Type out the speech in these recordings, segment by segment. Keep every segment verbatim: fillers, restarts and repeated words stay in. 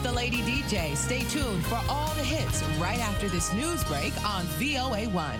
the Lady D J. Stay tuned for all the hits right after this news break on V O A one.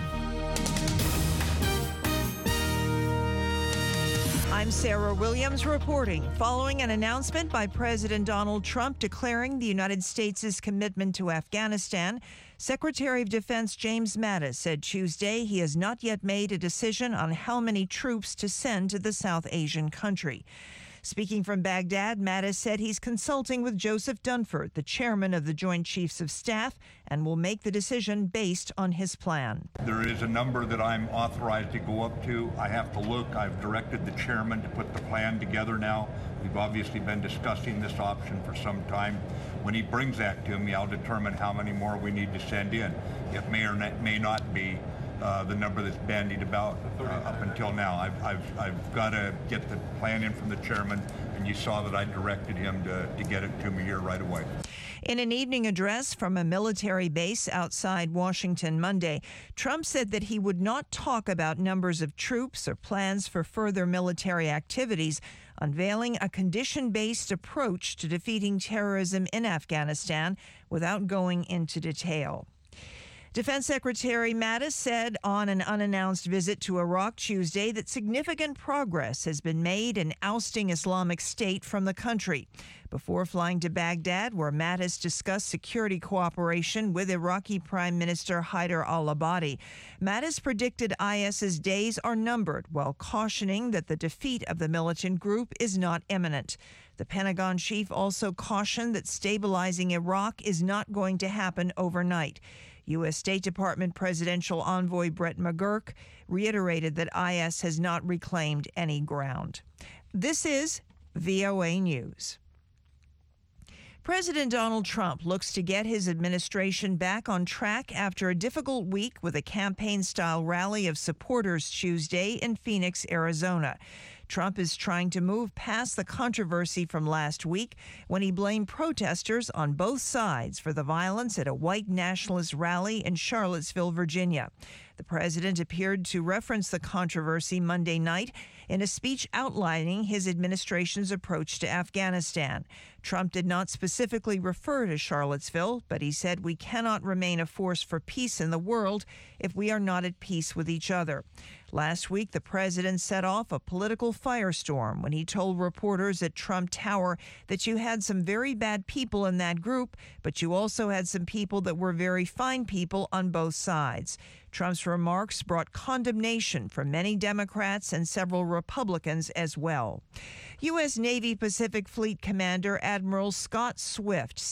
I'm Sarah Williams reporting. Following an announcement by President Donald Trump declaring the United States' commitment to Afghanistan, Secretary of Defense James Mattis said Tuesday he has not yet made a decision on how many troops to send to the South Asian country. Speaking from Baghdad, Mattis said he's consulting with Joseph Dunford, the chairman of the Joint Chiefs of Staff, and will make the decision based on his plan. There is a number that I'm authorized to go up to. I have to look. I've directed the chairman to put the plan together now. We've obviously been discussing this option for some time. When he brings that to me, I'll determine how many more we need to send in. It may or may not be Uh, the number that's bandied about uh, up until now. I've, I've, I've got to get the plan in from the chairman, and you saw that I directed him to, to get it to me here right away. In an evening address from a military base outside Washington Monday, Trump said that he would not talk about numbers of troops or plans for further military activities, unveiling a condition-based approach to defeating terrorism in Afghanistan without going into detail. Defense Secretary Mattis said on an unannounced visit to Iraq Tuesday that significant progress has been made in ousting Islamic State from the country. Before flying to Baghdad, where Mattis discussed security cooperation with Iraqi Prime Minister Haider al-Abadi, Mattis predicted IS's days are numbered while cautioning that the defeat of the militant group is not imminent. The Pentagon chief also cautioned that stabilizing Iraq is not going to happen overnight. U S. State Department Presidential Envoy Brett McGurk reiterated that I S has not reclaimed any ground. This is V O A News. President Donald Trump looks to get his administration back on track after a difficult week with a campaign-style rally of supporters Tuesday in Phoenix, Arizona. Trump is trying to move past the controversy from last week when he blamed protesters on both sides for the violence at a white nationalist rally in Charlottesville, Virginia. The president appeared to reference the controversy Monday night in a speech outlining his administration's approach to Afghanistan. Trump did not specifically refer to Charlottesville, but he said we cannot remain a force for peace in the world if we are not at peace with each other. Last week, the president set off a political firestorm when he told reporters at Trump Tower that you had some very bad people in that group, but you also had some people that were very fine people on both sides. Trump's remarks brought condemnation from many Democrats and several Republicans as well. U S. Navy Pacific Fleet Commander Admiral Scott Swift